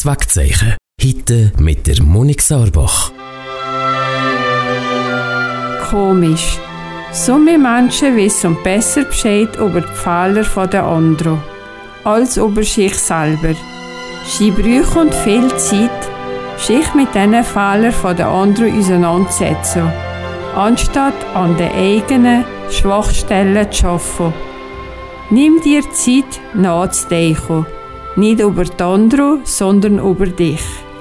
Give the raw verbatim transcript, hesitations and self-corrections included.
Alltagswegzeichen. Heute mit der Monik Sarbach. Komisch. So viele Menschen wissen besser Bescheid über die Fehler der anderen, als über sich selber. Sie brauchen viel Zeit, sich mit diesen Fehlern der anderen auseinanderzusetzen, anstatt an den eigenen Schwachstellen zu arbeiten. Nimm dir Zeit nachzudenken, nicht über die anderen, sondern über dich.